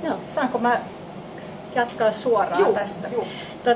Joo, saanko mä jatkaa suoraan tästä? Juu.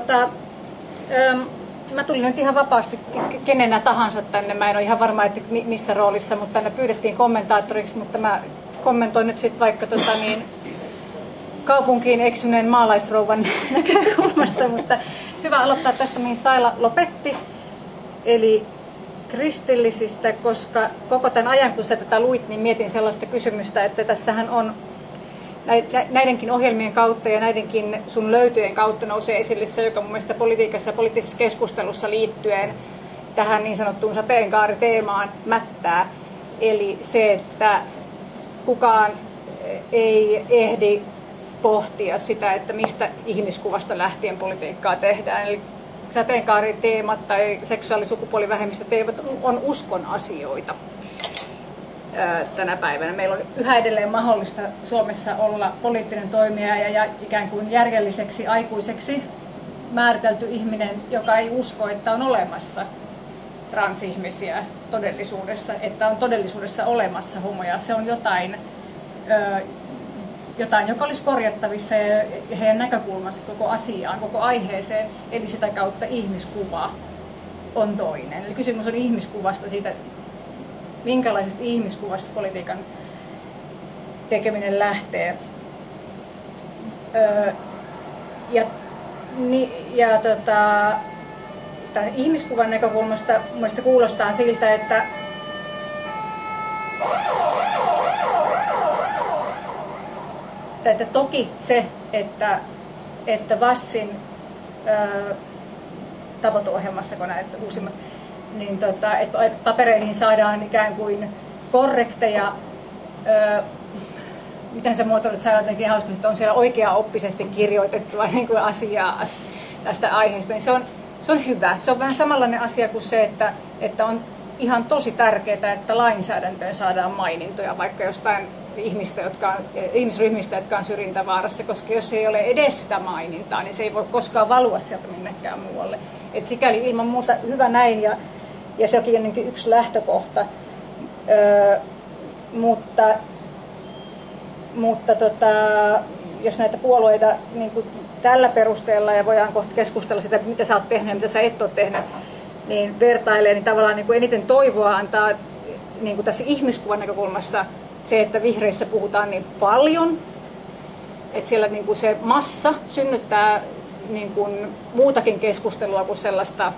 Mä tulin nyt ihan vapaasti kenenä tahansa tänne. Mä en ole ihan varma, että missä roolissa, mutta tänne pyydettiin kommentaattoriksi, mutta mä kommentoin nyt sitten vaikka kaupunkiin eksyneen maalaisrouvan näkökulmasta, mutta hyvä aloittaa tästä, mihin Saila lopetti, eli kristillisistä, koska koko tämän ajan, kun sä tätä luit, niin mietin sellaista kysymystä, että tässähän on näidenkin ohjelmien kautta ja näidenkin sun löytyjen kautta nousee esille se, joka mun mielestä politiikassa ja poliittisessa keskustelussa liittyen tähän niin sanottuun sateenkaariteemaan mättää. Eli se, että kukaan ei ehdi pohtia sitä, että mistä ihmiskuvasta lähtien politiikkaa tehdään. Eli sateenkaariteemat tai seksuaalisukupuolivähemmistöteemat on uskon asioita tänä päivänä. Meillä on yhä edelleen mahdollista Suomessa olla poliittinen toimija ja ikään kuin järjelliseksi aikuiseksi määritelty ihminen, joka ei usko, että on olemassa transihmisiä todellisuudessa, että on todellisuudessa olemassa homoja. Se on jotain, joka olisi korjattavissa ja heidän näkökulmansa koko asiaan, koko aiheeseen, eli sitä kautta ihmiskuva on toinen. Eli kysymys on ihmiskuvasta, siitä minkälaisesta ihmiskuvasta politiikan tekeminen lähtee. Tämän ihmiskuvan näkökulmasta mielestäni kuulostaa siltä, että toki se, että VASSin tavoiteohjelmassa, kun näet uusimmat, niin että papereihin saadaan ikään kuin korrekteja, miten se muotoilut saadaan jotenkin hauska, että on siellä oikeaoppisesti kirjoitettua niin kuin asiaa tästä aiheesta, niin se on hyvä. Se on vähän samanlainen asia kuin se, että on ihan tosi tärkeää, että lainsäädäntöön saadaan mainintoja vaikka jostain ihmisryhmistä, jotka on syrjintävaarassa, koska jos ei ole edes sitä mainintaa, niin se ei voi koskaan valua sieltä minnekään muualle. Et sikäli ilman muuta hyvä näin, ja se onkin ennenkin yksi lähtökohta. Mutta jos näitä puolueita niin kuin tällä perusteella, ja voidaan kohta keskustella sitä, mitä sä oot tehnyt ja mitä sä et ole tehnyt, niin vertailee, niin tavallaan niin kuin eniten toivoa antaa niin kuin tässä ihmiskuvan näkökulmassa se, että vihreissä puhutaan niin paljon, että siellä niin kuin se massa synnyttää niin kuin muutakin keskustelua kuin sellaista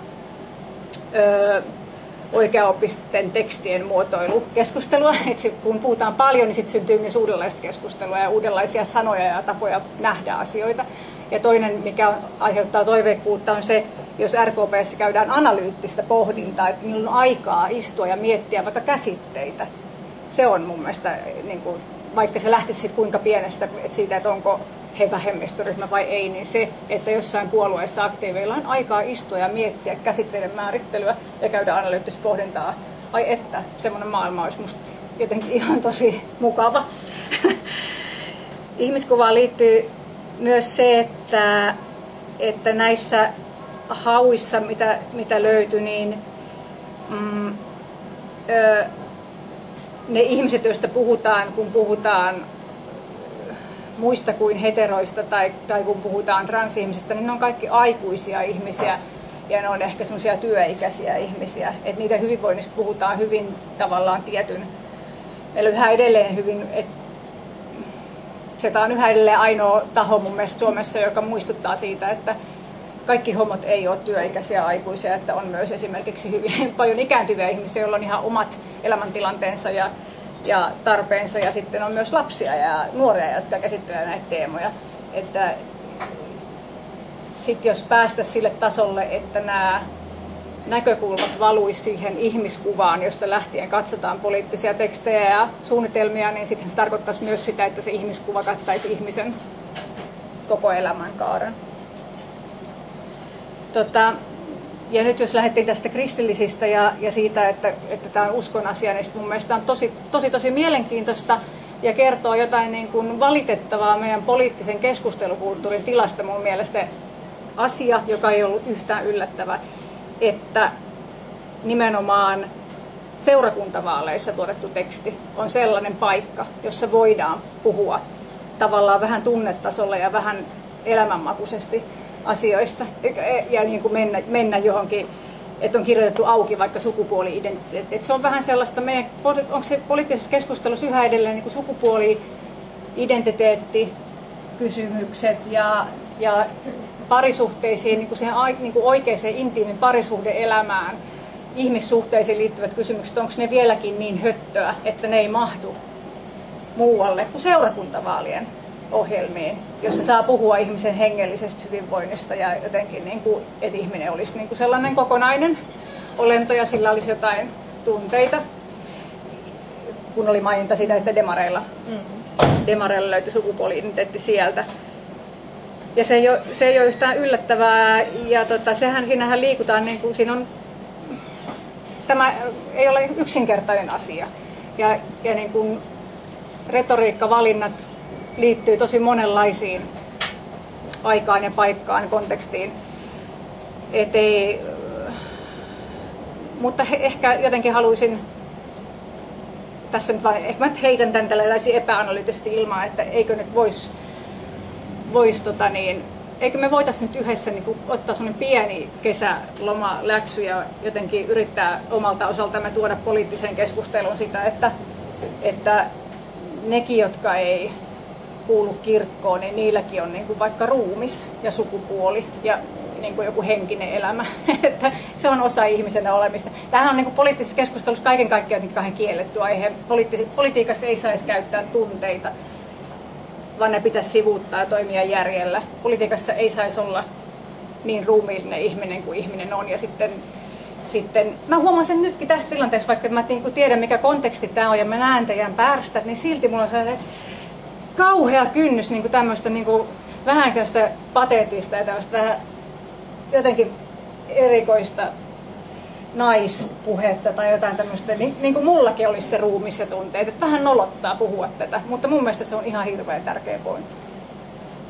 oikeaoppisten tekstien muotoilukeskustelua. Että kun puhutaan paljon, niin sitten syntyy myös uudenlaista keskustelua ja uudenlaisia sanoja ja tapoja nähdä asioita. Ja toinen, mikä aiheuttaa toiveikkuutta, on se, jos RKP:ssä käydään analyyttistä pohdintaa, että niillä on aikaa istua ja miettiä vaikka käsitteitä. Se on mun mielestä, niin kuin, vaikka se lähtisi siitä kuinka pienestä, että siitä, että onko he vähemmistöryhmä vai ei, niin se, että jossain puolueessa aktiiveilla on aikaa istua ja miettiä käsitteiden määrittelyä ja käydä analyyttistä pohdintaa. Ai että, semmoinen maailma olisi musta jotenkin ihan tosi mukava. Ihmiskuvaan liittyy myös se, että näissä hauissa, mitä löytyi, niin ne ihmiset, joista puhutaan, kun puhutaan muista kuin heteroista tai kun puhutaan transihmisistä, niin ne on kaikki aikuisia ihmisiä ja ne on ehkä semmoisia työikäisiä ihmisiä. Että niiden hyvinvoinnista puhutaan hyvin tavallaan tietyn. Meillä on yhä edelleen hyvin, se on yhä edelleen ainoa taho mun mielestä Suomessa, joka muistuttaa siitä, että kaikki homot ei ole työikäisiä aikuisia, että on myös esimerkiksi hyvin paljon ikääntyviä ihmisiä, joilla on ihan omat elämäntilanteensa ja tarpeensa, ja sitten on myös lapsia ja nuoria, jotka käsittelevät näitä teemoja. Että sitten jos päästä sille tasolle, että nämä näkökulmat valuisi siihen ihmiskuvaan, josta lähtien katsotaan poliittisia tekstejä ja suunnitelmia, niin sitten se tarkoittaisi myös sitä, että se ihmiskuva kattaisi ihmisen koko elämänkaaren. Ja nyt jos lähdettiin tästä kristillisistä ja siitä, että tämä on uskon asia, niin mun mielestä on tosi mielenkiintoista ja kertoo jotain niin kuin valitettavaa meidän poliittisen keskustelukulttuurin tilasta mun mielestä asia, joka ei ollut yhtään yllättävä, että nimenomaan seurakuntavaaleissa tuotettu teksti on sellainen paikka, jossa voidaan puhua tavallaan vähän tunnetasolla ja vähän elämänmakuisesti asioista ja niin kuin mennä johonkin, että on kirjoitettu auki vaikka sukupuoli-identiteetti. Se on vähän sellaista, onko se poliittisessa keskustelussa yhä edelleen niin kuin sukupuoli-identiteetti-kysymykset ja parisuhteisiin, niin kuin siihen niin kuin oikeaan intiimin parisuhde-elämään, ihmissuhteisiin liittyvät kysymykset, onko ne vieläkin niin höttöä, että ne ei mahdu muualle kuin seurakuntavaalien ohjelmiin, jossa saa puhua ihmisen hengellisestä hyvinvoinnista ja jotenkin, niin kuin, että ihminen olisi niin kuin sellainen kokonainen olento ja sillä olisi jotain tunteita, kun oli maininta siitä, että demareilla löytyi sukupuoli-identiteetti sieltä. Ja se ei ole yhtään yllättävää ja siinähän liikutaan, niin kuin, siinä on, tämä ei ole yksinkertainen asia ja niin kuin retoriikkavalinnat liittyy tosi monenlaisiin aikaan ja paikkaan, kontekstiin. Mutta ehkä jotenkin haluaisin, tässä nyt vain, ehkä mä heitän tämän tällaisen epäanalyyttisesti ilmaan, että eikö nyt eikö me voitaisiin nyt yhdessä niin kuin, ottaa semmoinen pieni kesälomaläksy ja jotenkin yrittää omalta osaltamme tuoda poliittiseen keskusteluun sitä, että nekin, jotka ei kuulu kirkkoon, niin niilläkin on niin kuin vaikka ruumis ja sukupuoli ja niin kuin joku henkinen elämä. Että se on osa ihmisen olemista. Tämähän on niin kuin poliittisessa keskustelussa kaiken kaikkiaan kahden kielletty aihe. Politiikassa ei saisi käyttää tunteita, vaan ne pitäisi sivuuttaa ja toimia järjellä. Politiikassa ei saisi olla niin ruumiillinen ihminen kuin ihminen on. Ja sitten mä huomaan sen nytkin tässä tilanteessa, vaikka mä niin kuin tiedän mikä konteksti tämä on ja mä näen teidän pärstät, niin silti mulla on sellainen kauhea kynnys niin kuin tämmöistä niin kuin vähän tästä pateettista ja tällaista vähän jotenkin erikoista naispuhetta tai jotain tämmöistä, niin kuin mullakin olisi se ruumis ja tunteet, että vähän nolottaa puhua tätä, mutta mun mielestä se on ihan hirveän tärkeä pointti.